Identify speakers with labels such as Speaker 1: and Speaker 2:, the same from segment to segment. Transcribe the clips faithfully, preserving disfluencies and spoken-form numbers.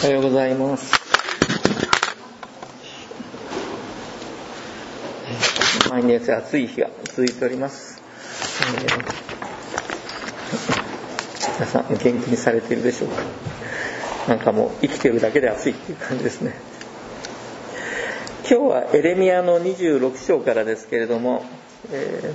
Speaker 1: おはようございます。毎日暑い日が続いております。えー、皆さん元気にされているでしょうか。なんかもう生きているだけで暑いっていう感じですね。今日はエレミヤのにじゅうろく章からですけれども、え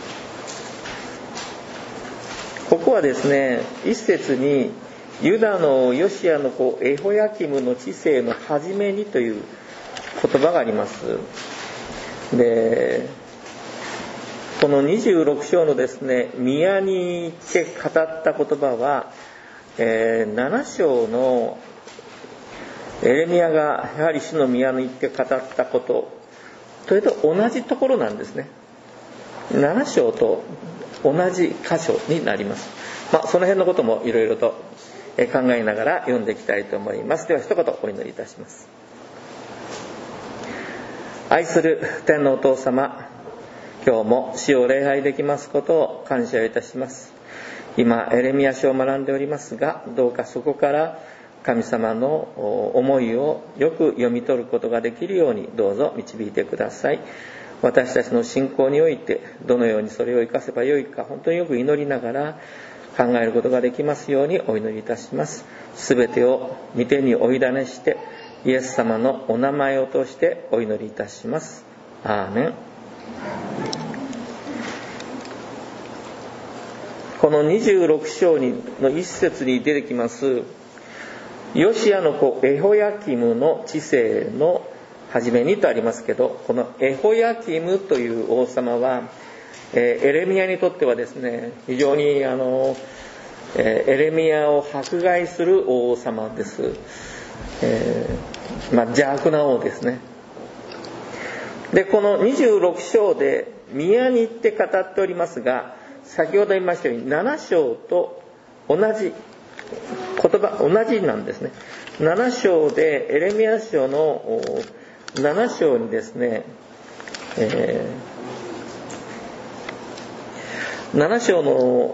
Speaker 1: ー、ここはですね、一節にユダのヨシアの子エホヤキムの治世の初めにという言葉があります。で、このにじゅうろく章のですね、宮に行って語った言葉は、えー、なな章のエレミヤがやはり主の宮に行って語ったことというと同じところなんですね。なな章と同じ箇所になります。まあ、その辺のこともいろいろと考えながら読んでいきたいと思います。では一言お祈りいたします。愛する天のお父様、今日も主を礼拝できますことを感謝いたします。今エレミヤ書を学んでおりますが、どうかそこから神様の思いをよく読み取ることができるようにどうぞ導いてください。私たちの信仰においてどのようにそれを生かせばよいか、本当によく祈りながら考えることができますようにお祈りいたします。すべてを御手にお委ねしてイエス様のお名前を通してお祈りいたします。アーメン。このにじゅうろく章の一節に出てきますヨシアの子エホヤキムの治世の初めにとありますけど、このエホヤキムという王様はエレミヤにとってはですね、非常にあのエレミヤを迫害する王様です。えー、まあ邪悪な王ですね。で、このにじゅうろく章で宮に行って語っておりますが、先ほど言いましたようになな章と同じ言葉同じなんですね。なな章でエレミヤ書のなな章にですね、えー、なな章の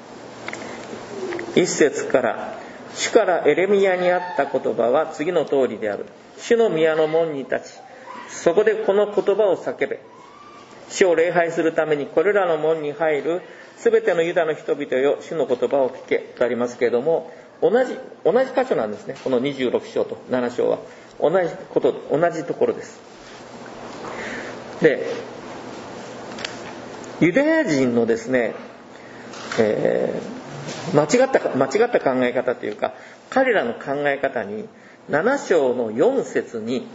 Speaker 1: 一節から主からエレミヤにあった言葉は次の通りである。主の宮の門に立ち、そこでこの言葉を叫べ。主を礼拝するためにこれらの門に入るすべてのユダの人々よ、主の言葉を聞けとありますけれども、同じ同じ箇所なんですね。このにじゅうろく章となな章は同じこと同じところです。で、ユダヤ人のですね、えー、間違った間違った考え方というか、彼らの考え方になな章のよん節に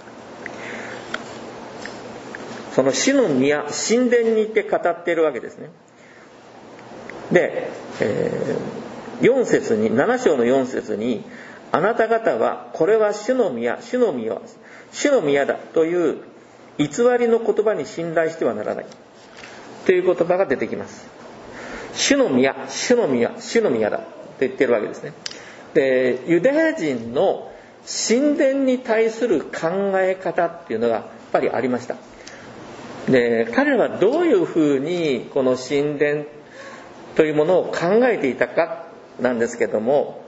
Speaker 1: その主の宮神殿に行って語っているわけですね。で、えー、よん節になな章のよん節に、あなた方はこれは主の宮主の宮主の宮だという偽りの言葉に信頼してはならないという言葉が出てきます。主の宮主の宮主の宮だと言ってるわけですね。で、ユダヤ人の神殿に対する考え方っていうのがやっぱりありました。で、彼らはどういうふうにこの神殿というものを考えていたかなんですけども、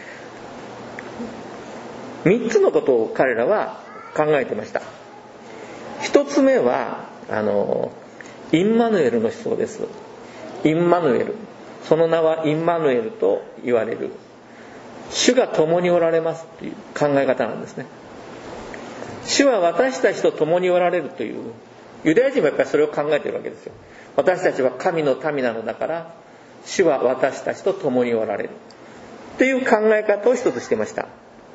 Speaker 1: みっつのことを彼らは考えていました。一つ目はあのインマヌエルの思想です。インマヌエル、その名はインマヌエルと言われる、主が共におられますという考え方なんですね。主は私たちと共におられるという、ユダヤ人もやっぱりそれを考えているわけですよ。私たちは神の民なのだから主は私たちと共におられるという考え方を一つしていました。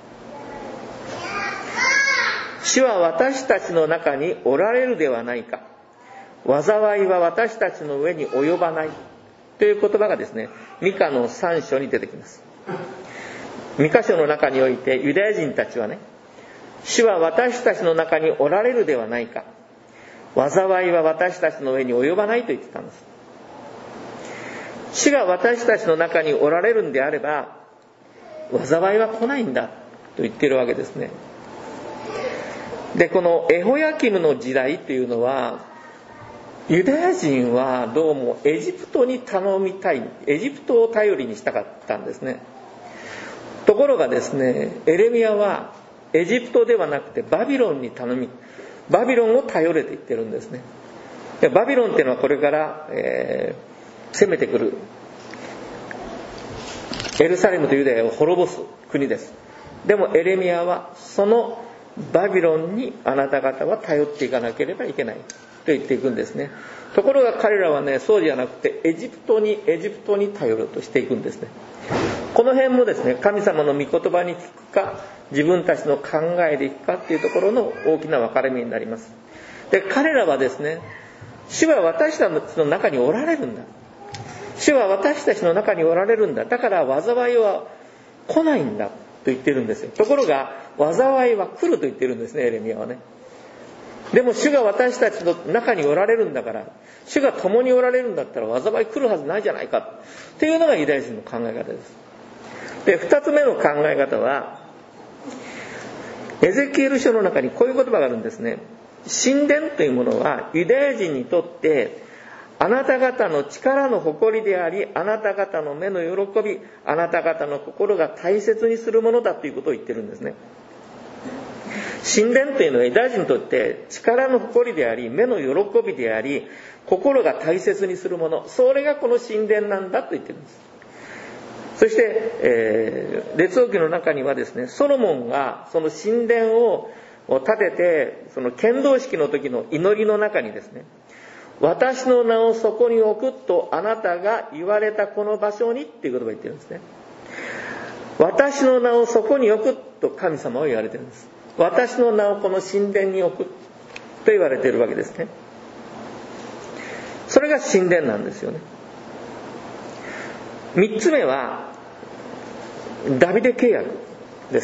Speaker 1: 主は私たちの中におられるではないか、災いは私たちの上に及ばないという言葉がですね、ミカのさん章に出てきます。ミカ書の中においてユダヤ人たちはね、主は私たちの中におられるではないか、災いは私たちの上に及ばないと言ってたんです。主が私たちの中におられるんであれば災いは来ないんだと言っているわけですね。で、このエホヤキムの時代っていうのは、ユダヤ人はどうもエジプトに頼みたい、エジプトを頼りにしたかったんですね。とところがですね、エレミヤはエジプトではなくてバビロンに頼み、バビロンを頼れと言ってるんですね。でバビロンっていうのはこれから、えー、攻めてくるエルサレムとユダヤを滅ぼす国です。でもエレミヤはそのバビロンにあなた方は頼っていかなければいけないと言っていくんですね。ところが彼らはね、そうじゃなくてエジプトにエジプトに頼ろうとしていくんですね。この辺もですね、神様の御言葉に聞くか自分たちの考えでいくかっていうところの大きな分かれ目になります。で彼らはですね、主は私たちの中におられるんだ、主は私たちの中におられるんだ、だから災いは来ないんだと言ってるんですよ。ところが災いは来ると言ってるんですね、エレミヤはね。でも主が私たちの中におられるんだから、主が共におられるんだったら災い来るはずないじゃないかっていうのがユダヤ人の考え方です。で二つ目の考え方は、エゼキエル書の中にこういう言葉があるんですね。神殿というものはユダヤ人にとってあなた方の力の誇りであり、あなた方の目の喜び、あなた方の心が大切にするものだということを言ってるんですね。神殿というのはユダヤ人にとって力の誇りであり、目の喜びであり、心が大切にするもの、それがこの神殿なんだと言ってるんです。そして、えー、列王記の中にはですね、ソロモンがその神殿を建てて、その献堂式の時の祈りの中にですね、私の名をそこに置くとあなたが言われたこの場所にっていう言葉を言ってるんですね。私の名をそこに置くと神様は言われてるんです。私の名をこの神殿に置くと言われているわけですね。それが神殿なんですよね。三つ目はダビデ契約です。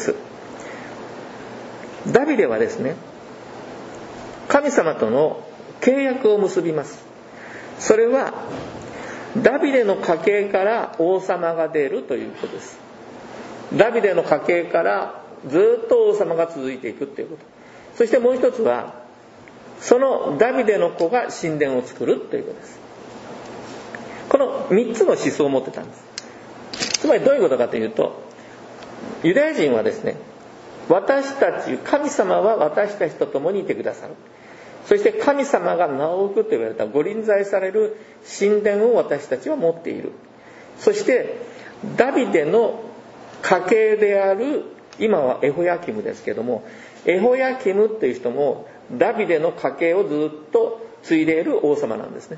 Speaker 1: ダビデはですね、神様との契約を結びます。それはダビデの家系から王様が出るということです。ダビデの家系からずっと王様が続いていくということ。そしてもう一つは、そのダビデの子が神殿を作るということです。この三つの思想を持ってたんです。つまりどういうことかというと、ユダヤ人はですね、私たち、神様は私たちと共にいてくださる。そして神様が名を置くと言われた御臨在される神殿を私たちは持っている。そしてダビデの家系である、今はエホヤキムですけども、エホヤキムという人もダビデの家系をずっと継いでいる王様なんですね。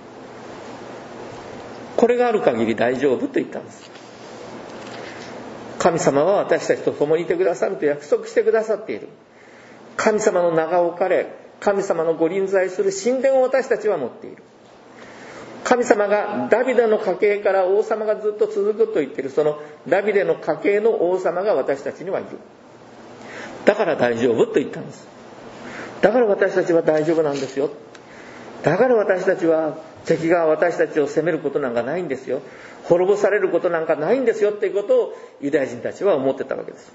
Speaker 1: これがある限り大丈夫と言ったんです。神様は私たちと共にいてくださると約束してくださっている。神様の名が置かれ、神様の御臨在する神殿を私たちは持っている。神様がダビデの家系から王様がずっと続くと言っている、そのダビデの家系の王様が私たちにはいる。だから大丈夫と言ったんです。だから私たちは大丈夫なんですよ。だから私たちは敵が私たちを責めることなんかないんですよ。滅ぼされることなんかないんですよっていうことをユダヤ人たちは思ってたわけです。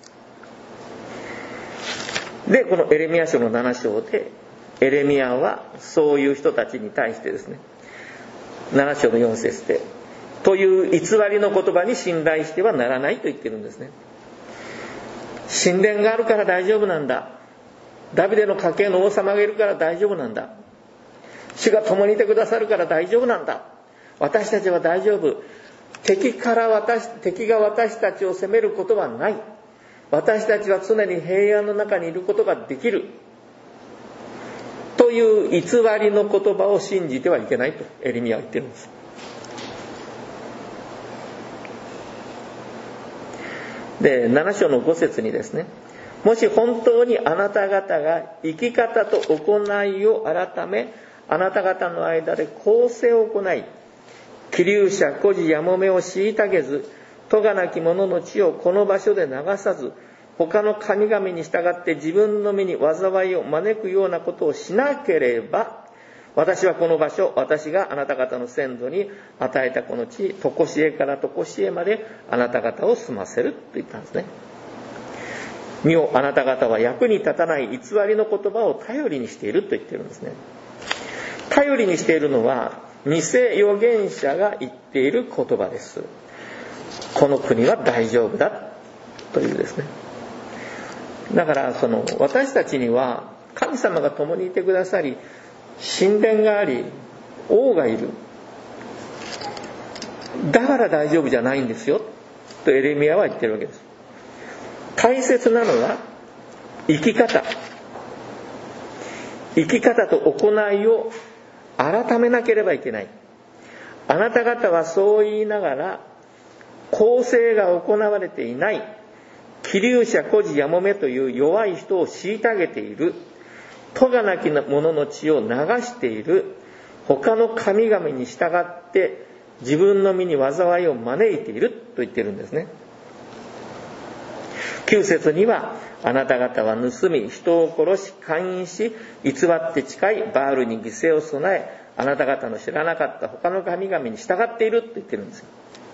Speaker 1: で、このエレミヤ書のなな章でエレミヤはそういう人たちに対してですね、なな章のよん節で、という偽りの言葉に信頼してはならないと言ってるんですね。神殿があるから大丈夫なんだ。ダビデの家系の王様がいるから大丈夫なんだ。主が共にいてくださるから大丈夫なんだ。私たちは大丈夫。敵から私、敵が私たちを責めることはない。私たちは常に平安の中にいることができる。という偽りの言葉を信じてはいけないとエレミヤは言ってるんです。で、なな章のご節にですね、もし本当にあなた方が生き方と行いを改め、あなた方の間で公正を行い、気流者、孤児、やもめを虐げず、咎なき者の血をこの場所で流さず、他の神々に従って自分の身に災いを招くようなことをしなければ、私はこの場所、私があなた方の先祖に与えたこの地、とこしえからとこしえまであなた方を住ませると言ったんですね。見よ、あなた方は役に立たない偽りの言葉を頼りにしていると言ってるんですね。頼りにしているのは偽預言者が言っている言葉です。この国は大丈夫だ。 というですね。だからその私たちには神様が共にいてくださり、神殿があり、王がいる。だから大丈夫じゃないんですよとエレミヤは言ってるわけです。大切なのは生き方、生き方と行いを改めなければいけない。あなた方はそう言いながら公正が行われていない、希留者孤児やもめという弱い人を虐げている、咎なき者の血を流している、他の神々に従って自分の身に災いを招いていると言っているんですね。きゅう節には、あなた方は盗み、人を殺し、姦淫し、偽って誓い、バールに犠牲を備え、あなた方の知らなかった他の神々に従っていると言ってるんですよ。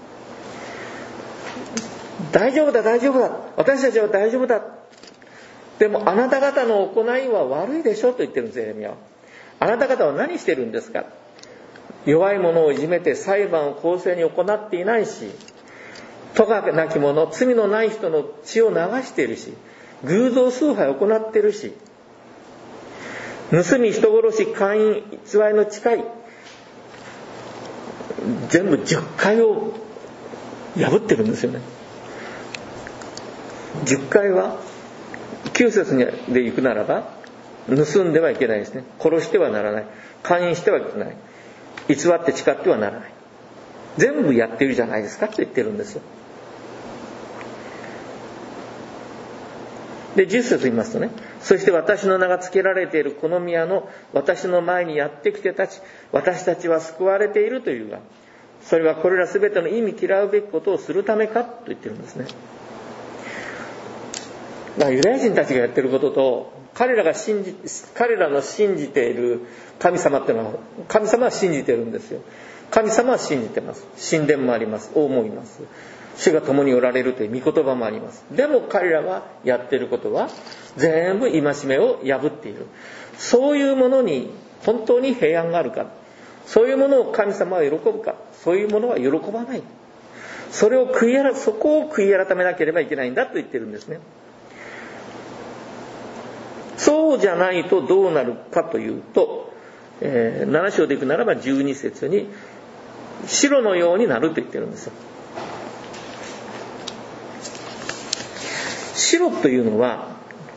Speaker 1: 大丈夫だ、大丈夫だ。私たちは大丈夫だ。でもあなた方の行いは悪いでしょと言ってるんですよ、エレミヤは。あなた方は何してるんですか。弱い者をいじめて裁判を公正に行っていないし、咎なき者、罪のない人の血を流しているし、偶像崇拝を行っているし、盗み、人殺し、姦淫、偽りの誓い、全部じゅっかいを破ってるんですよね。じゅっかいはきゅう節で行くならば、盗んではいけないですね。殺してはならない。姦淫してはいけない。偽って誓ってはならない。全部やっているじゃないですかと言ってるんですよ。でじゅっ節言いますとね、そして私の名が付けられているこの宮の私の前にやってきてたち、私たちは救われているというが、それはこれらすべての意味嫌うべきことをするためかと言ってるんですね。だからユダヤ人たちがやってることと、彼らが信じ彼らの信じている神様っていうのは、神様は信じてるんですよ。神様は信じてます。神殿もあります。王もいます。主が共におられるという御言葉もあります。でも彼らはやっていることは全部戒めを破っている。そういうものに本当に平安があるか、そういうものを神様は喜ぶか、そういうものは喜ばない。それを悔い改そこを悔い改めなければいけないんだと言ってるんですね。そうじゃないとどうなるかというと、えー、なな章でいくならばじゅうに節に白のようになると言ってるんですよ。白というのは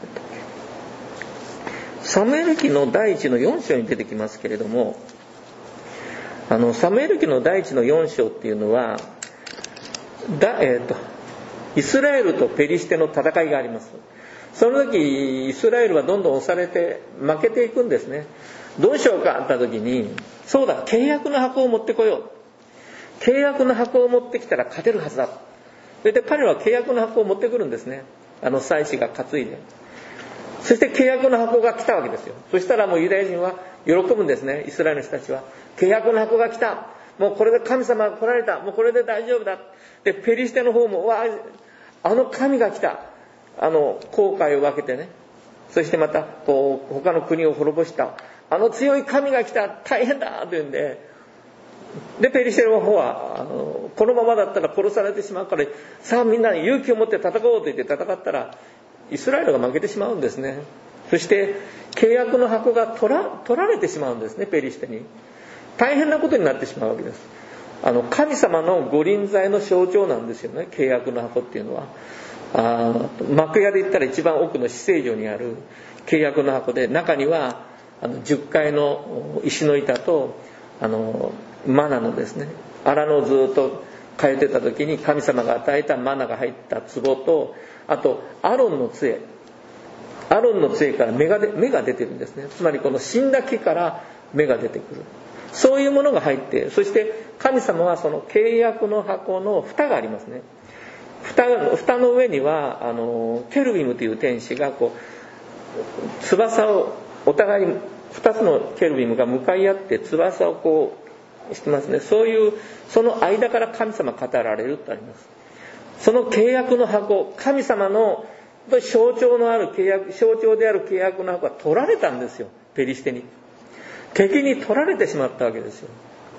Speaker 1: サムエル記の第一のよん章に出てきますけれども、あのサムエル記の第一のよん章っていうのはだ、えーと、イスラエルとペリシテの戦いがあります。その時イスラエルはどんどん押されて負けていくんですね。どうしようかって言った時に、そうだ、契約の箱を持ってこよう、契約の箱を持ってきたら勝てるはずだ。それで彼らは契約の箱を持ってくるんですね。あの祭司が担いで、そして契約の箱が来たわけですよ。そしたらもうユダヤ人は喜ぶんですね。イスラエルの人たちは契約の箱が来た、もうこれで神様が来られた、もうこれで大丈夫だ。でペリシテの方も、わあ、あの神が来た、あの航海を分けてね、そしてまたこう他の国を滅ぼしたあの強い神が来た、大変だというんで、でペリシテの方はあのこのままだったら殺されてしまうから、さあみんな勇気を持って戦おうと言って戦ったらイスラエルが負けてしまうんですね。そして契約の箱が取ら、取られてしまうんですね。ペリシテに大変なことになってしまうわけです。あの神様の御臨在の象徴なんですよね、契約の箱っていうのは。あ幕屋で言ったら一番奥の至聖所にある契約の箱で、中にはあのじゅっかいの石の板とあのマナのですね、荒野をずっと変えてた時に神様が与えたマナが入った壺と、あとアロンの杖、アロンの杖から芽がで芽が出てるんですね。つまりこの死んだ木から芽が出てくる、そういうものが入って、そして神様はその契約の箱の蓋がありますね。蓋, 蓋の上にはあのケルビムという天使がこう翼をお互いにふたつのケルビムが向かい合って翼をこうしてますね。そういうその間から神様語られるとあります。その契約の箱、神様の象徴のある契約、象徴である契約の箱が取られたんですよ。ペリシテに、敵に取られてしまったわけですよ。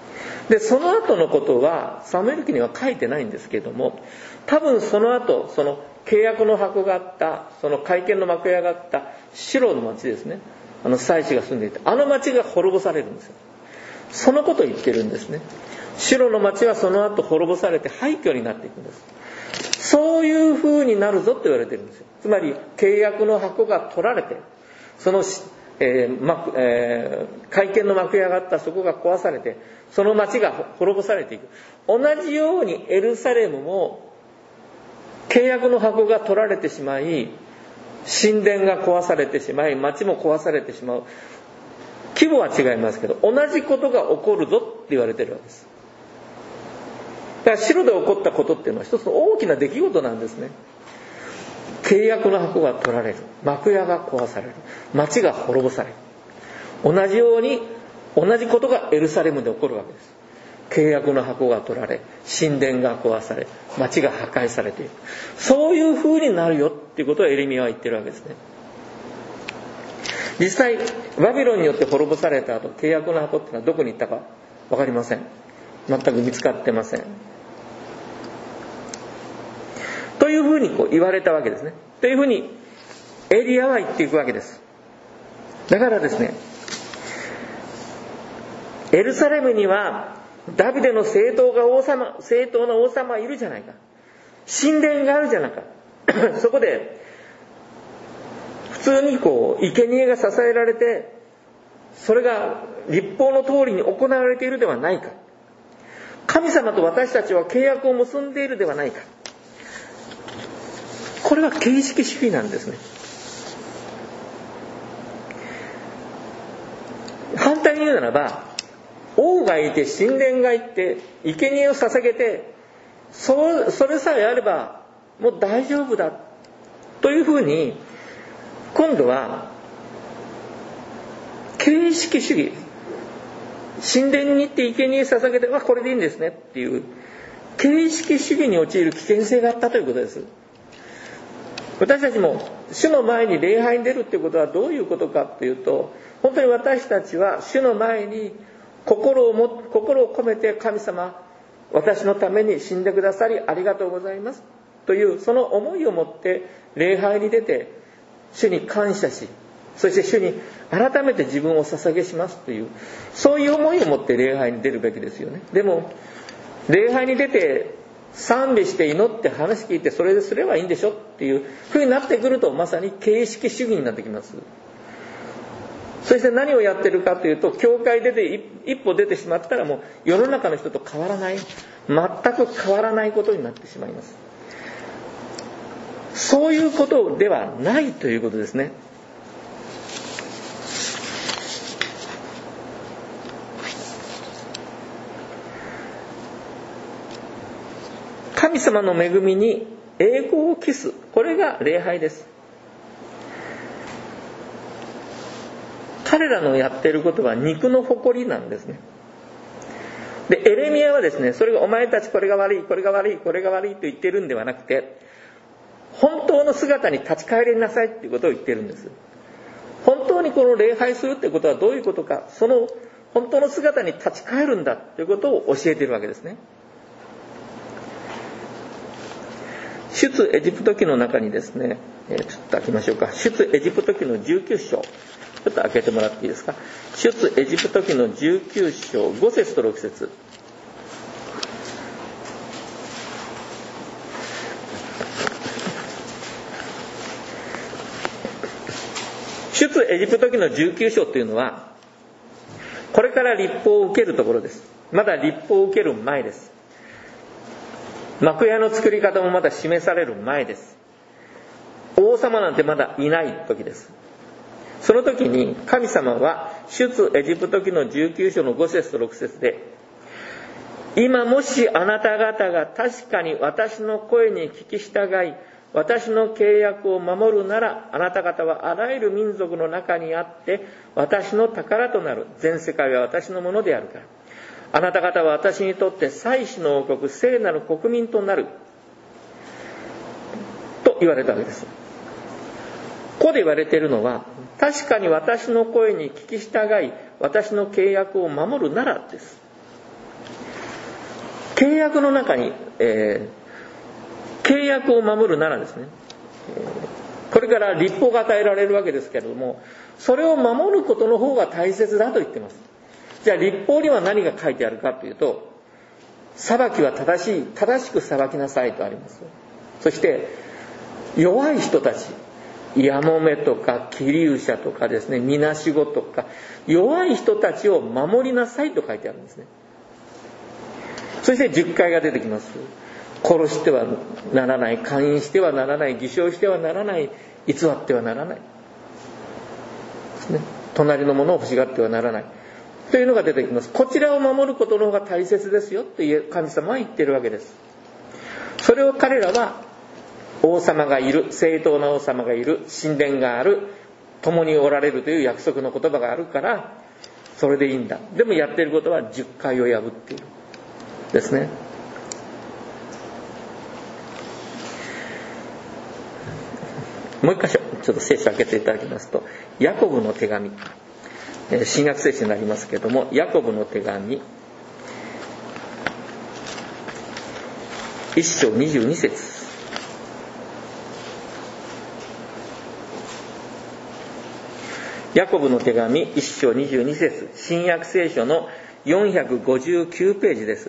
Speaker 1: でその後のことはサムエル記には書いてないんですけれども、多分その後その契約の箱があった、その会見の幕屋があったシロの町ですね、あの祭司が住んでいたあの町が滅ぼされるんですよ。そのことを言ってるんですね。シロの町はその後滅ぼされて廃墟になっていくんです。そういう風になるぞって言われてるんですよ。つまり契約の箱が取られて、その、えーまえー、会見の幕屋があったそこが壊されて、その町が滅ぼされていく。同じようにエルサレムも契約の箱が取られてしまい、神殿が壊されてしまい、町も壊されてしまう。規模は違いますけど、同じことが起こるぞって言われてるわけです。だから城で起こったことっていうのは一つの大きな出来事なんですね。契約の箱が取られる、幕屋が壊される、町が滅ぼされる。同じように同じことがエルサレムで起こるわけです。契約の箱が取られ、神殿が壊され、町が破壊されていく。そういう風になるよっていうことをエレミヤは言ってるわけですね。実際バビロンによって滅ぼされた後、契約の箱っていうのはどこに行ったか分かりません。全く見つかってません。というふうにこう言われたわけですね。というふうにエリヤは言っていくわけです。だからですね、エルサレムにはダビデの正当が王様、正当な王様はいるじゃないか。神殿があるじゃないか。そこで普通にこう生贄が支えられて、それが律法の通りに行われているではないか。神様と私たちは契約を結んでいるではないか。これは形式主義なんですね。反対に言うならば、王がいて神殿がいて生贄を捧げて、そそれさえあればもう大丈夫だというふうに、今度は形式主義、神殿に行って生贄捧げて、わこれでいいんですねっていう形式主義に陥る危険性があったということです。私たちも主の前に礼拝に出るっていうことはどういうことかっていうと、本当に私たちは主の前に心をも心を込めて、神様私のために死んでくださりありがとうございますというその思いを持って礼拝に出て、主に感謝し、そして主に改めて自分を捧げしますという、そういう思いを持って礼拝に出るべきですよね。でも礼拝に出て賛美して祈って話聞いてそれですればいいんでしょっていうふうになってくると、まさに形式主義になってきます。そして何をやってるかというと、教会出て一歩出てしまったらもう世の中の人と変わらない、全く変わらないことになってしまいます。そういうことではないということですね。神様の恵みに栄光を期す、これが礼拝です。彼らのやっていることは肉の誇りなんですね。でエレミヤはですね、それがお前たちこれが悪いこれが悪いこれが悪いと言ってるんではなくて、本当の姿に立ち返りなさいっていうことを言ってるんです。本当にこの礼拝するってことはどういうことか、その本当の姿に立ち返るんだということを教えているわけですね。出エジプト記の中にですね、えー、ちょっと開けましょうか。出エジプト記のじゅうきゅう章、ちょっと開けてもらっていいですか。出エジプト記のじゅうきゅう章ご節とろく節。出エジプト記のじゅうきゅう章というのは、これから律法を受けるところです。まだ律法を受ける前です。幕屋の作り方もまだ示される前です。王様なんてまだいない時です。その時に神様は出エジプト記のじゅうきゅう章のご節とろく節で、今もしあなた方が確かに私の声に聞き従い、私の契約を守るなら、あなた方はあらゆる民族の中にあって私の宝となる。全世界は私のものであるから。あなた方は私にとって祭司の王国、聖なる国民となると言われたわけです。ここで言われているのは、確かに私の声に聞き従い私の契約を守るならです。 契約の中に、えー、契約を守るならですね、えー、これから律法が与えられるわけですけれども、それを守ることの方が大切だと言っています。じゃあ律法には何が書いてあるかというと、裁きは正しい、正しく裁きなさいとあります。そして弱い人たち、やもめとか気流者とかですね、みなしごとか弱い人たちを守りなさいと書いてあるんですね。そしてじゅっかいが出てきます。殺してはならない、姦淫してはならない、偽証してはならない、偽ってはならないですね。隣のものを欲しがってはならないというのが出てきます。こちらを守ることの方が大切ですよと神様は言っているわけです。それを彼らは王様がいる、正当な王様がいる、神殿がある、共におられるという約束の言葉があるからそれでいいんだ。でもやっていることはじゅっかいを破っているですね。もう一箇所ちょっと聖書を開けていただきますと、ヤコブの手紙、新約聖書になりますけれども、ヤコブの手紙一章にじゅうに節、ヤコブの手紙一章にじゅうに節、新約聖書のよんひゃくごじゅうきゅうページです。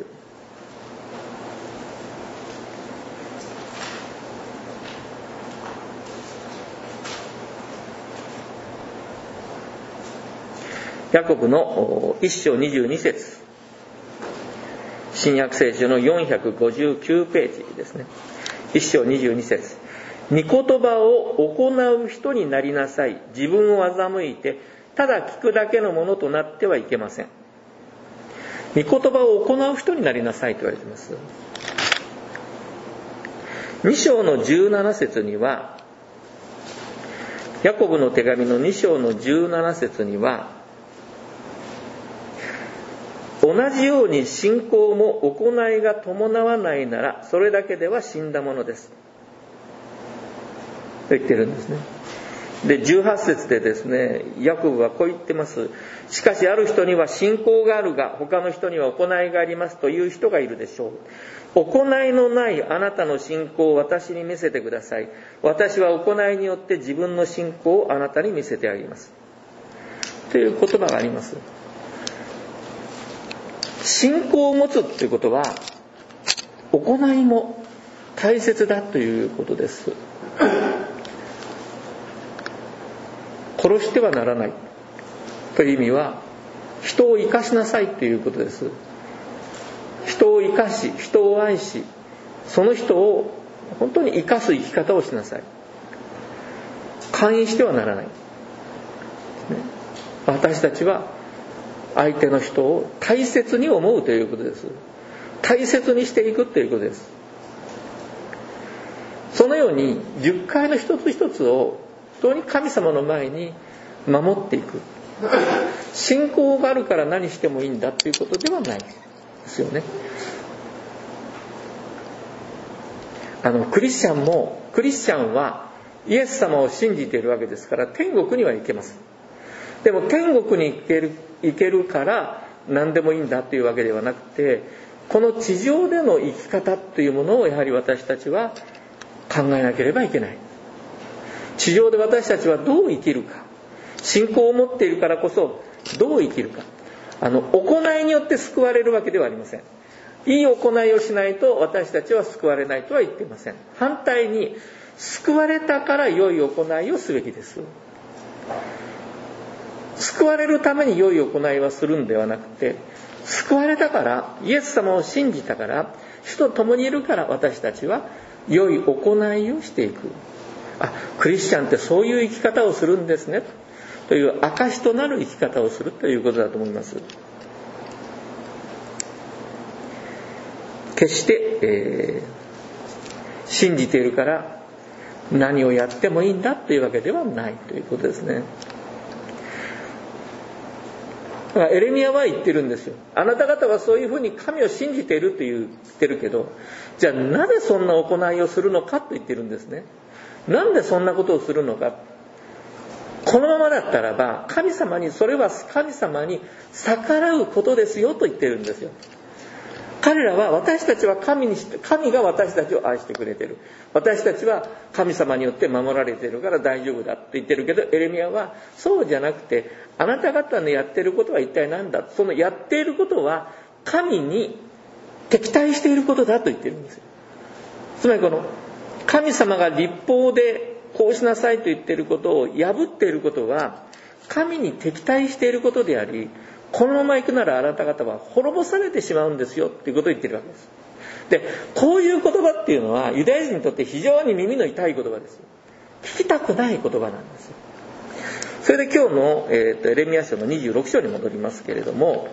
Speaker 1: ヤコブの一章にじゅうに節、新約聖書のよんひゃくごじゅうきゅうページですね。一章にじゅうに節、御言葉を行う人になりなさい。自分を欺いてただ聞くだけのものとなってはいけません。御言葉を行う人になりなさいと言われています。に章のじゅうなな節には、ヤコブの手紙のに章のじゅうなな節には、同じように信仰も行いが伴わないならそれだけでは死んだものですと言ってるんですね。でじゅうはち節でですね、ヤコブはこう言ってます。しかしある人には信仰があるが他の人には行いがありますという人がいるでしょう。行いのないあなたの信仰を私に見せてください。私は行いによって自分の信仰をあなたに見せてあげますという言葉があります。信仰を持つということは行いも大切だということです。殺してはならないという意味は人を生かしなさいということです。人を生かし、人を愛し、その人を本当に生かす生き方をしなさい。勧誘してはならない。私たちは相手の人を大切に思うということです。大切にしていくということです。そのように十回の一つ一つを本当に神様の前に守っていく。信仰があるから何してもいいんだということではないですよね。あのクリスチャンもクリスチャンはイエス様を信じているわけですから天国には行けます。でも天国に行ける、行けるから何でもいいんだというわけではなくて、この地上での生き方というものをやはり私たちは考えなければいけない。地上で私たちはどう生きるか、信仰を持っているからこそどう生きるか、あの行いによって救われるわけではありません。いい行いをしないと私たちは救われないとは言っていません。反対に救われたから良い行いをすべきです。救われるために良い行いはするんではなくて、救われたからイエス様を信じたから主と共にいるから私たちは良い行いをしていく。あ、クリスチャンってそういう生き方をするんですねという証となる生き方をするということだと思います。決して、えー、信じているから何をやってもいいんだというわけではないということですね。エレミヤは言ってるんですよ。あなた方はそういうふうに神を信じていると言ってるけど、じゃあなぜそんな行いをするのかと言ってるんですね。なんでそんなことをするのか。このままだったらば神様に、それは神様に逆らうことですよと言ってるんですよ。 彼らは私たちは神にして神が私たちを愛してくれてる、私たちは神様によって守られてるから大丈夫だと言ってるけど、エレミヤはそうじゃなくて、あなた方のやってることは一体何だ、そのやっていることは神に敵対していることだと言ってるんですよ。つまりこの神様が律法でこうしなさいと言っていることを破っていることは神に敵対していることであり、このまま行くならあなた方は滅ぼされてしまうんですよっていうことを言ってるわけです。で、こういう言葉っていうのはユダヤ人にとって非常に耳の痛い言葉です。聞きたくない言葉なんですよ。それで今日の、えーと、エレミヤ書のにじゅうろく章に戻りますけれども、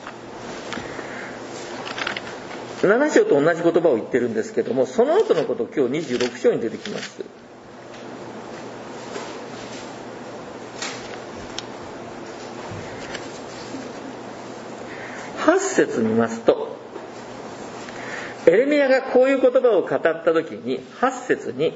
Speaker 1: なな章と同じ言葉を言ってるんですけども、その後のことを今日にじゅうろく章に出てきます。はち節見ますと、エレミヤがこういう言葉を語った時にはち節に、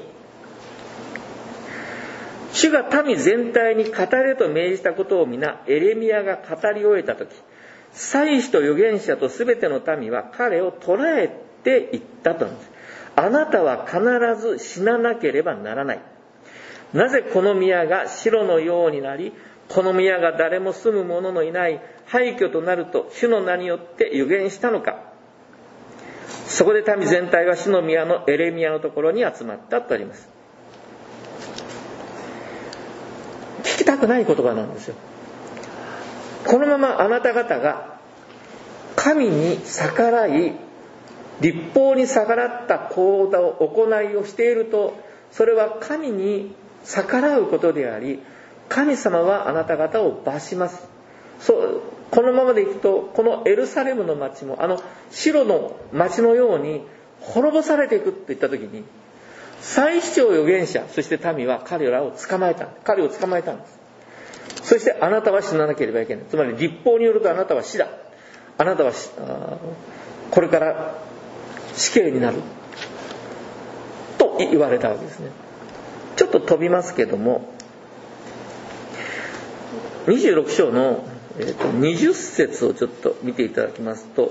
Speaker 1: 主が民全体に語れと命じたことを皆エレミヤが語り終えた時、祭司と預言者とすべての民は彼を捕らえていったと。あなたは必ず死ななければならない。なぜこの宮が白のようになり、この宮が誰も住む者のいない廃墟となると主の名によって預言したのか。そこで民全体は主の宮のエレミヤのところに集まったとあります。聞きたくない言葉なんですよ。このままあなた方が神に逆らい、律法に逆らった行動、行いをしていると、それは神に逆らうことであり、神様はあなた方を罰します。そう、このままでいくと、このエルサレムの町もあの白の町のように滅ぼされていくといった時に、祭司長預言者、そして民は彼らを捕まえた。彼を捕まえたんです。そしてあなたは死ななければいけない。つまり律法によるとあなたは死だ。あなたはこれから死刑になる。と言われたわけですね。ちょっと飛びますけども、にじゅうろく章の、えーと、にじゅっ節をちょっと見ていただきますと、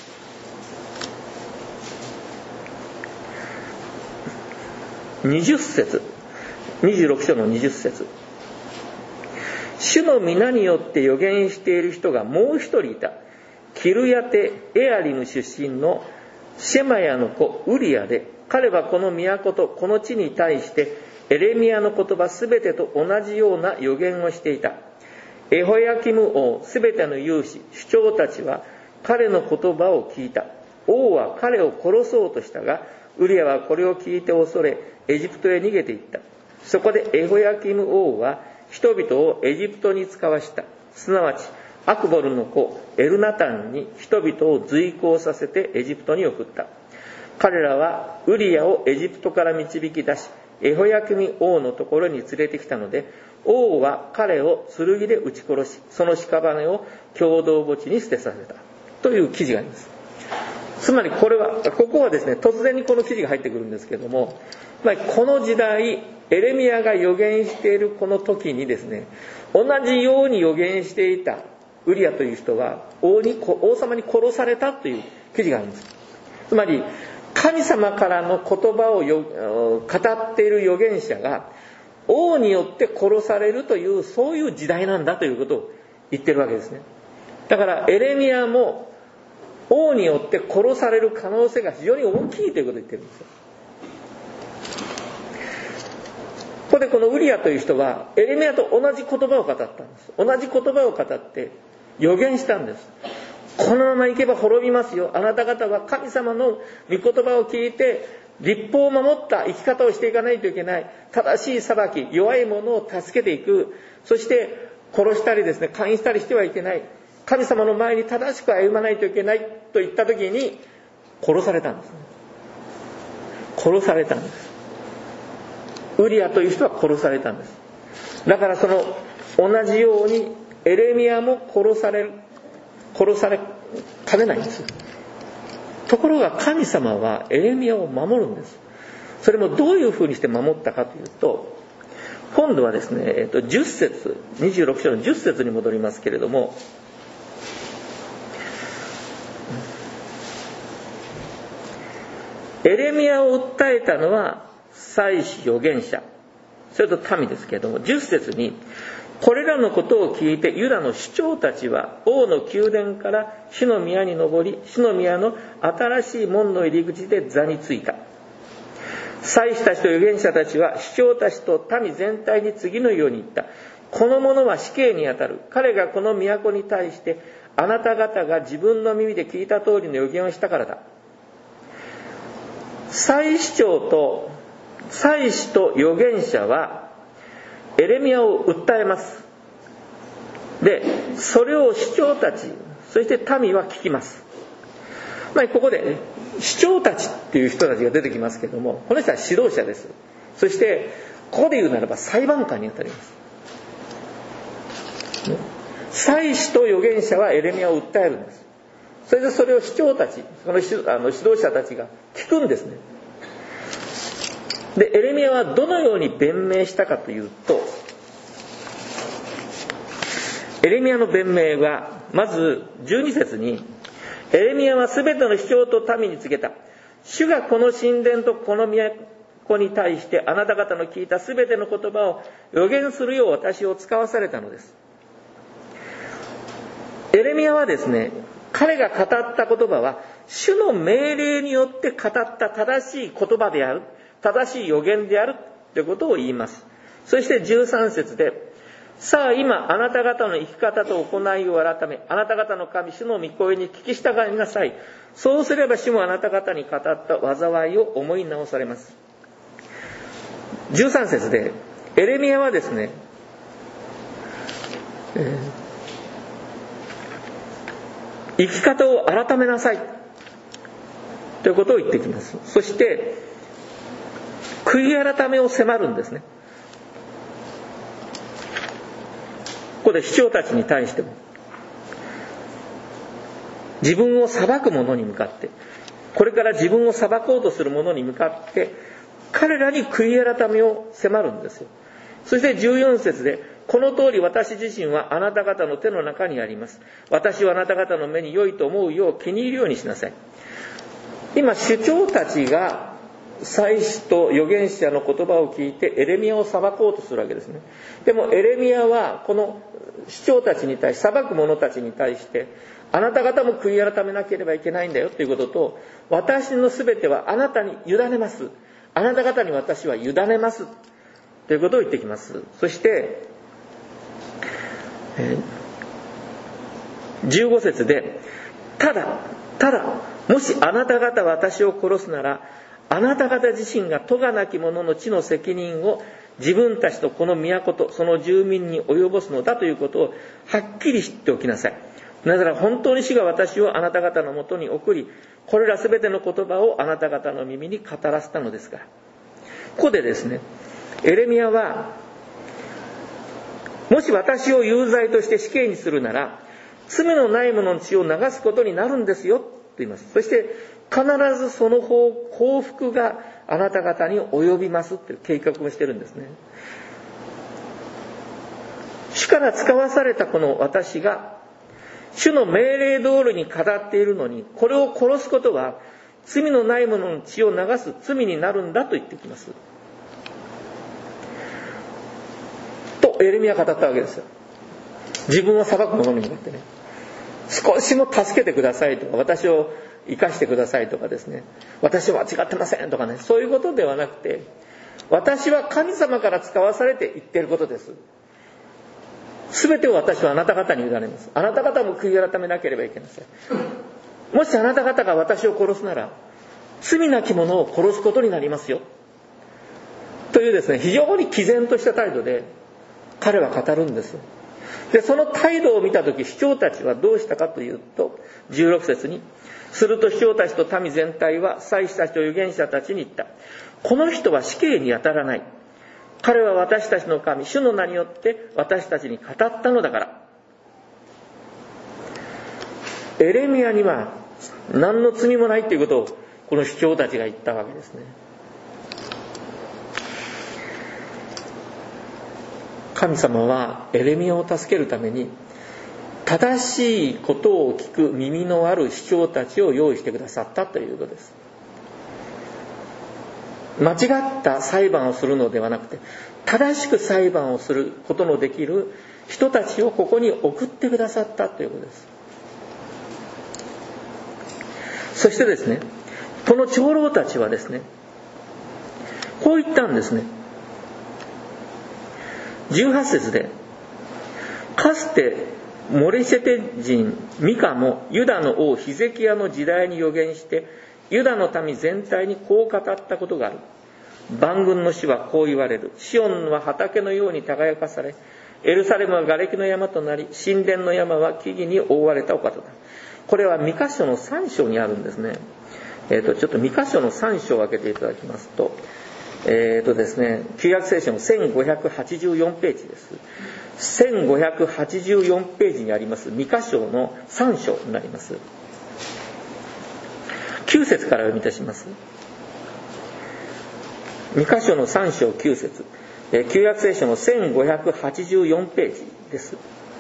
Speaker 1: にじゅっ節、にじゅうろく章のにじゅっ節、主の皆によって預言している人がもう一人いた。キルヤテエアリム出身のシェマヤの子ウリアで、彼はこの都とこの地に対してエレミヤの言葉すべてと同じような預言をしていた。エホヤキム王すべての勇士首長たちは彼の言葉を聞いた。王は彼を殺そうとしたが、ウリアはこれを聞いて恐れエジプトへ逃げていった。そこでエホヤキム王は人々をエジプトに使わした。すなわちアクボルの子エルナタンに人々を随行させてエジプトに送った。彼らはウリアをエジプトから導き出し、エホヤキム王のところに連れてきたので、王は彼を剣で撃ち殺し、その屍を共同墓地に捨てさせたという記事があります。つまりこれは、ここはですね、突然にこの記事が入ってくるんですけども、つまりこの時代エレミヤが預言しているこの時にですね、同じように預言していたウリアという人は王に、王様に殺されたという記事があります。つまり神様からの言葉をよ語っている預言者が王によって殺されるという、そういう時代なんだということを言ってるわけですね。だからエレミヤも王によって殺される可能性が非常に大きいということを言ってるんですよ。ここでこのウリアという人はエレミヤと同じ言葉を語ったんです。同じ言葉を語って預言したんです。このまま行けば滅びますよ。あなた方は神様の御言葉を聞いて律法を守った生き方をしていかないといけない。正しい裁き、弱い者を助けていく。そして殺したりですね、姦淫したりしてはいけない。神様の前に正しく歩まないといけないと言った時に殺されたんです。殺されたんです。ウリアという人は殺されたんです。だからその同じようにエレミヤも殺される殺されかねないんです。ところが神様はエレミヤを守るんです。それもどういうふうにして守ったかというと、今度はですね、えっと、じゅっ節、にじゅうろく章のじゅっ節に戻りますけれども、 エレミヤを訴えたのは祭司預言者、それと民ですけれども、じゅっ節に、これらのことを聞いてユダの首長たちは王の宮殿から主の宮に登り、主の宮の新しい門の入り口で座についた。祭司たちと預言者たちは首長たちと民全体に次のように言った。この者は死刑にあたる。彼がこの都に対してあなた方が自分の耳で聞いた通りの預言をしたからだ。祭司長と祭司と預言者はエレミヤを訴えます。で、それを首長たち、そして民は聞きます。まあ、ここで、ね、首長たちっていう人たちが出てきますけれども、この人は指導者です。そしてここで言うならば裁判官にあたります。祭司と預言者はエレミヤを訴えるんです。それでそれを首長たち、その指導者たちが聞くんですね。で、エレミヤはどのように弁明したかというと、エレミヤの弁明はまずじゅうに節に、エレミヤはすべての首長と民に告げた。主がこの神殿とこの都に対してあなた方の聞いたすべての言葉を予言するよう私を使わされたのです。エレミヤはですね、彼が語った言葉は主の命令によって語った正しい言葉である、正しい予言であるということを言います。そしてじゅうさん節で、さあ今あなた方の生き方と行いを改め、あなた方の神主の御声に聞き従いなさい。そうすれば主もあなた方に語った災いを思い直されます。じゅうさん節でエレミヤはですね、えー生き方を改めなさいということを言ってきます。そして悔い改めを迫るんですね。ここで首長たちに対しても、自分を裁く者に向かって、これから自分を裁こうとする者に向かって彼らに悔い改めを迫るんですよ。そしてじゅうよん節で、この通り私自身はあなた方の手の中にあります。私はあなた方の目に良いと思うよう気に入るようにしなさい。今首長たちが祭司と預言者の言葉を聞いてエレミヤを裁こうとするわけですね。でもエレミヤはこの首長たちに対し、裁く者たちに対して、あなた方も悔い改めなければいけないんだよということと、私のすべてはあなたに委ねます。あなた方に私は委ねますということを言ってきます。そしてじゅうご節で、ただただもしあなた方私を殺すなら、あなた方自身が咎なき者の地の責任を自分たちとこの都とその住民に及ぼすのだということをはっきり知っておきなさい。なぜなら本当に主が私をあなた方のもとに送り、これらすべての言葉をあなた方の耳に語らせたのですから。ここでですね、エレミヤは、もし私を有罪として死刑にするなら、罪のない者の血を流すことになるんですよと言います。そして必ずその報復があなた方に及びますという計画をしてるんですね。主から使わされたこの私が主の命令通りに語っているのに、これを殺すことは罪のない者の血を流す罪になるんだと言ってきますとエレミヤは語ったわけですよ。自分を裁く者に向かってね、少しも助けてくださいとか、私を生かしてくださいとかですね、私は間違ってませんとかね、そういうことではなくて、私は神様から使わされて言っていることです。すべてを私はあなた方に委ねます。あなた方も悔い改めなければいけません。もしあなた方が私を殺すなら、罪なき者を殺すことになりますよというですね、非常に毅然とした態度で彼は語るんですよ。で、その態度を見たとき、首長たちはどうしたかというと、じゅうろく節に、すると首長たちと民全体は祭司たちと預言者たちに言った。この人は死刑に当たらない。彼は私たちの神、主の名によって私たちに語ったのだから。エレミヤには何の罪もないということをこの首長たちが言ったわけですね。神様はエレミヤを助けるために正しいことを聞く耳のある首長たちを用意してくださったということです。 間違った裁判をするのではなくて、正しく裁判をすることのできる人たちをここに送ってくださったということです。そしてですね、この長老たちはですね、こう言ったんですね。じゅうはち節で、かつてモレセテ人ミカもユダの王ヒゼキヤの時代に預言して、ユダの民全体にこう語ったことがある。万軍の主はこう言われる。シオンは畑のように輝かされ、エルサレムは瓦礫の山となり、神殿の山は木々に覆われたお方だ。これはミカ書のさん章にあるんですね。えっと、ちょっとミカ書のさん章を開けていただきますと、えっとですね、旧約聖書のせんごひゃくはちじゅうよんページです。せんごひゃくはちじゅうよんページにありますミカ書のさん章になります。きゅう節から読み出します。ミカ書のさん章きゅう節、旧約聖書のせんごひゃくはちじゅうよんページです。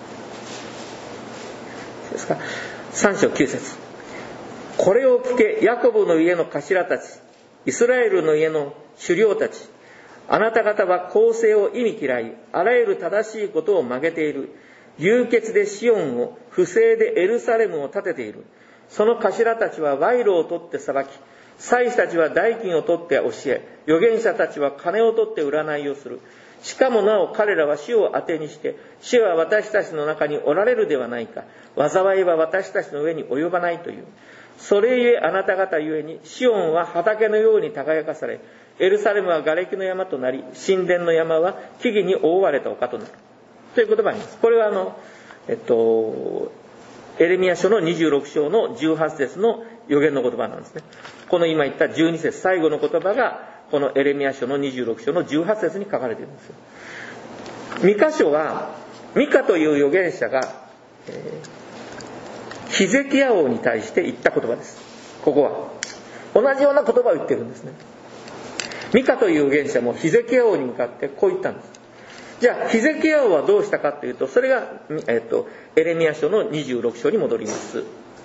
Speaker 1: ですか。さん章きゅう節。これを聞け、ヤコブの家の頭たち、イスラエルの家の首領たち、あなた方は公正を意味嫌い、あらゆる正しいことを曲げている。流血でシオンを、不正でエルサレムを建てている。その頭たちは賄賂を取って裁き、祭司たちは代金を取って教え、預言者たちは金を取って占いをする。しかもなお彼らは主を当てにして、主は私たちの中におられるではないか。災いは私たちの上に及ばないという。それゆえあなた方ゆえに、シオンは畑のように輝かされ、エルサレムは瓦礫の山となり、神殿の山は木々に覆われた丘となる。という言葉があります。これはあの、えっと、エレミヤ書のにじゅうろく章のじゅうはち節の預言の言葉なんですね。この今言ったじゅうに節最後の言葉が、このエレミヤ書のにじゅうろく章のじゅうはち節に書かれているんですよ。ミカ書は、ミカという預言者が、えー、ヒゼキヤ王に対して言った言葉です。ここは。同じような言葉を言ってるんですね。ミカという預言者もヒゼキヤ王に向かってこう言ったんです。じゃあ、ヒゼキヤ王はどうしたかというと、それが、えっと、エレミヤ書のにじゅうろく章に戻ります。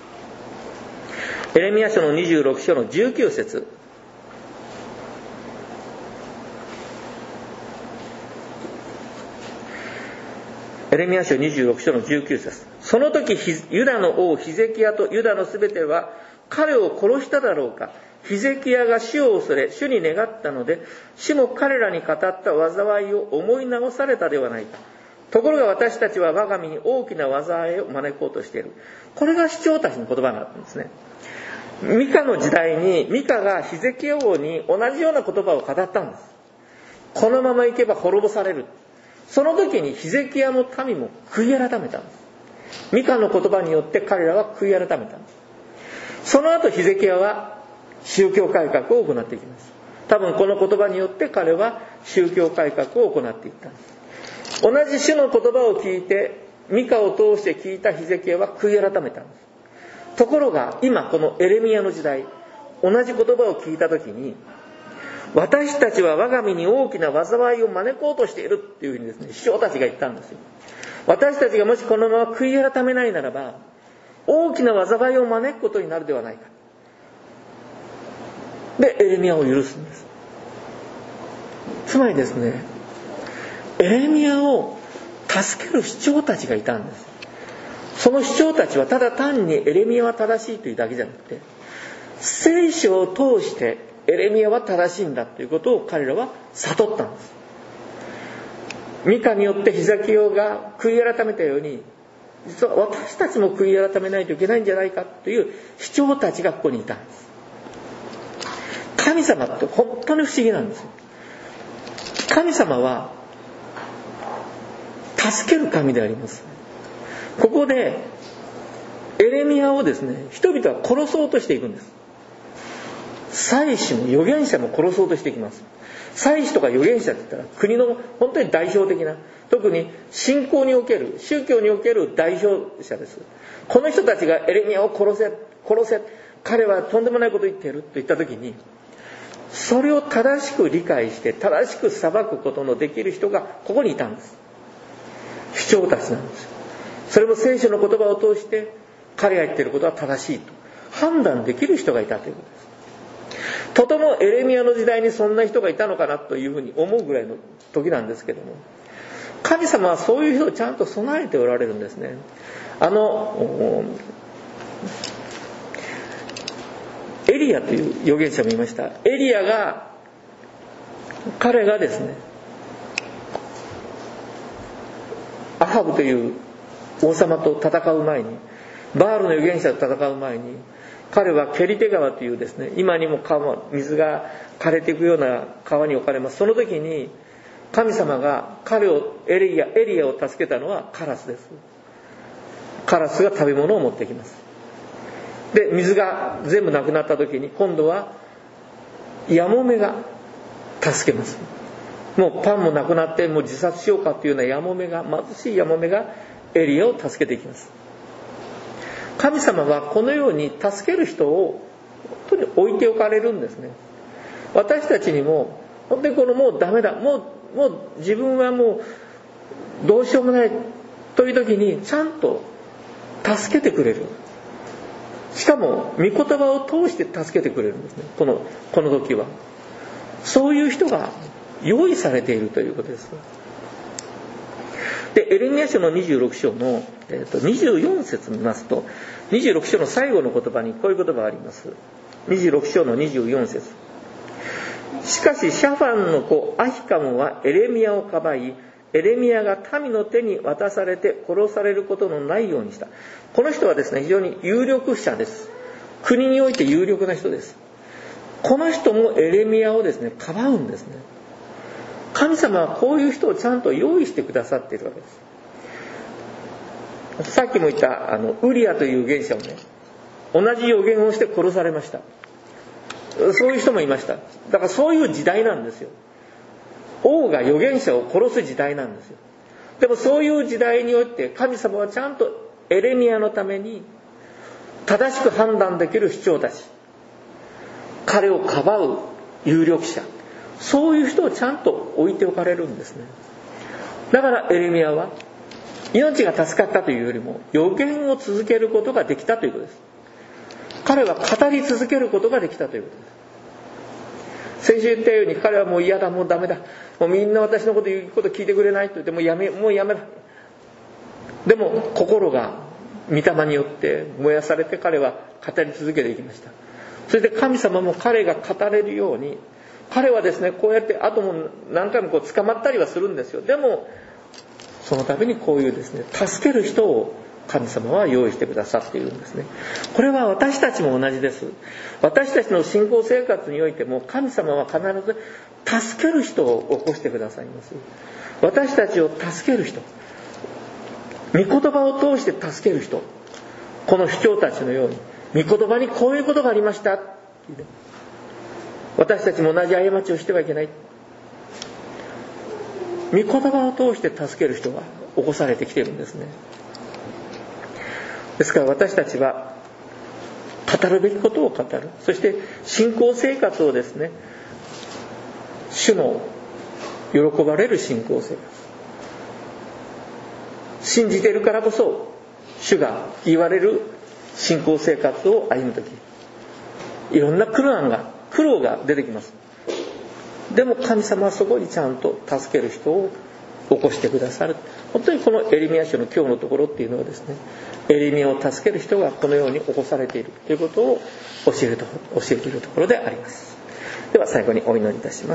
Speaker 1: エレミヤ書のにじゅうろく章のじゅうきゅう節。エレミヤ書にじゅうろく章のじゅうきゅう節。その時、ユダの王ヒゼキヤとユダのすべては彼を殺しただろうか。ヒゼキヤが主を恐れ、主に願ったので、主も彼らに語った災いを思い直されたではないか。ところが私たちは我が身に大きな災いを招こうとしている。これが司長たちの言葉なんですね。ミカの時代に、ミカがヒゼキヤ王に同じような言葉を語ったんです。このままいけば滅ぼされる。その時にヒゼキヤの民も悔い改めたんです。ミカの言葉によって彼らは悔い改めたんです。その後ヒゼキヤは宗教改革を行っていきます。多分この言葉によって彼は宗教改革を行っていったんです。同じ主の言葉を聞いて、ミカを通して聞いたヒゼキヤは悔い改めたんです。ところが今このエレミヤの時代、同じ言葉を聞いた時に、私たちは我が身に大きな災いを招こうとしているっていうふうにですね、師匠たちが言ったんですよ。私たちがもしこのまま悔い改めないならば、大きな災いを招くことになるではないか。で、エレミヤを許すんです。つまりですね、エレミヤを助ける師長たちがいたんです。その師長たちはただ単にエレミヤは正しいというだけじゃなくて、聖書を通してエレミヤは正しいんだということを彼らは悟ったんです。ミカによってヒゼキヤが悔い改めたように、実は私たちも悔い改めないといけないんじゃないかという師長たちがここにいたんです。神様って本当に不思議なんですよ。神様は助ける神であります。ここでエレミヤをですね、人々は殺そうとしていくんです。祭司も預言者も殺そうとしていきます。祭司とか預言者って言ったら国の本当に代表的な、特に信仰における、宗教における代表者です。この人たちがエレミヤを殺せ殺せ、彼はとんでもないことを言っていると言った時に、それを正しく理解して正しく裁くことのできる人がここにいたんです。師長たちなんですよ。それも聖書の言葉を通して彼が言っていることは正しいと判断できる人がいたということです。 とてもエレミヤの時代にそんな人がいたのかなというふうに思うぐらいの時なんですけども、神様はそういう人をちゃんと備えておられるんですね。あのエリアという預言者もいました。エリアが彼がですね、アハブという王様と戦う前に、バールの預言者と戦う前に、彼はケリテ川というですね、今にも川水が枯れていくような川に置かれます。その時に神様が彼をエリアエリアを助けたのはカラスです。カラスが食べ物を持ってきます。で、水が全部なくなった時に今度はヤモメが助けます。もうパンもなくなってもう自殺しようかというようなヤモメが、貧しいヤモメがエリアを助けていきます。神様はこのように助ける人を本当に置いておかれるんですね。私たちにも本当にこのもうダメだ、もうもう自分はもうどうしようもないという時にちゃんと助けてくれる。しかも御言葉を通して助けてくれるんですね。このこの時はそういう人が用意されているということです。で、エレミヤ書のにじゅうろく章の、えー、とにじゅうよん節見ますと、にじゅうろく章の最後の言葉にこういう言葉があります。にじゅうろく章のにじゅうよん節。しかしシャファンの子アヒカムはエレミヤをかばい、エレミヤが民の手に渡されて殺されることのないようにした。この人はですね、非常に有力者です。国において有力な人です。この人もエレミヤをですね、かばうんですね。神様はこういう人をちゃんと用意してくださっているわけです。さっきも言ったあのウリアという預言者もね、同じ予言をして殺されました。そういう人もいました。だからそういう時代なんですよ。王が預言者を殺す時代なんですよ。でもそういう時代において神様はちゃんとエレミヤのために正しく判断できる首長たち、彼をかばう有力者、そういう人をちゃんと置いておかれるんですね。だからエレミヤは命が助かったというよりも預言を続けることができたということです。彼は語り続けることができたということです。先週言ったように彼はもう嫌だ、もうダメだ、もうみんな私のこと言うこと聞いてくれないと言ってもうやめ、もうやめだ。でも心が御霊によって燃やされて彼は語り続けていきました。そして神様も彼が語れるように、彼はですね、こうやって後も何回もこう捕まったりはするんですよ。でもその度にこういうですね、助ける人を神様は用意してくださっているんですね。これは私たちも同じです。私たちの信仰生活においても神様は必ず助ける人を起こしてくださいます。私たちを助ける人、御言葉を通して助ける人、この首長たちのように御言葉にこういうことがありました、私たちも同じ過ちをしてはいけない、御言葉を通して助ける人が起こされてきているんですね。ですから私たちは語るべきことを語る、そして信仰生活をですね、主の喜ばれる信仰生活、信じているからこそ主が言われる信仰生活を歩むとき、いろんな苦難が苦労が出てきます。でも神様はそこにちゃんと助ける人を起こしてくださる。本当にこのエレミヤ書の今日のところっていうのはですね、エレミヤを助ける人がこのように起こされているということを教えると教えているところであります。では最後にお祈りいたします。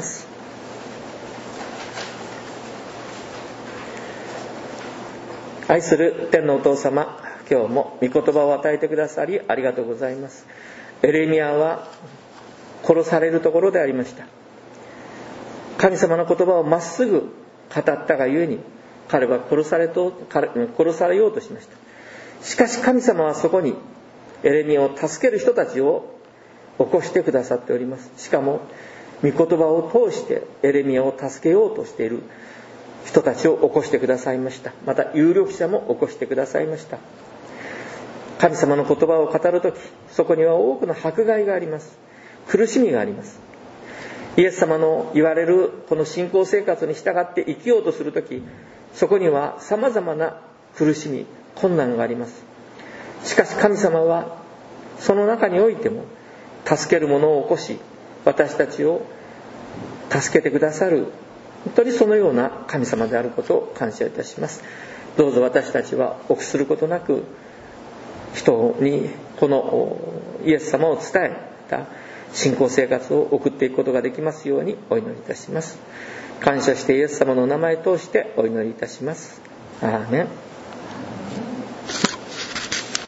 Speaker 1: 愛する天のお父様、今日も御言葉を与えてくださりありがとうございます。エレミヤは殺されるところでありました。神様の言葉をまっすぐ語ったがゆえに彼は殺されと殺されようとしました。しかし神様はそこにエレミヤを助ける人たちを起こしてくださっております。しかも御言葉を通してエレミヤを助けようとしている人たちを起こしてくださいました。また有力者も起こしてくださいました。神様の言葉を語るとき、そこには多くの迫害があります。苦しみがあります。イエス様の言われるこの信仰生活に従って生きようとするとき、そこには様々な苦しみ、困難があります。しかし神様はその中においても助ける者を起こし、 私たちを助けてくださる、本当にそのような神様であることを感謝いたします。どうぞ私たちは臆することなく、人にこのイエス様を伝えた信仰生活を送っていくことができますようにお祈りいたします。感謝してイエス様の名前を通してお祈りいたします。アーメン。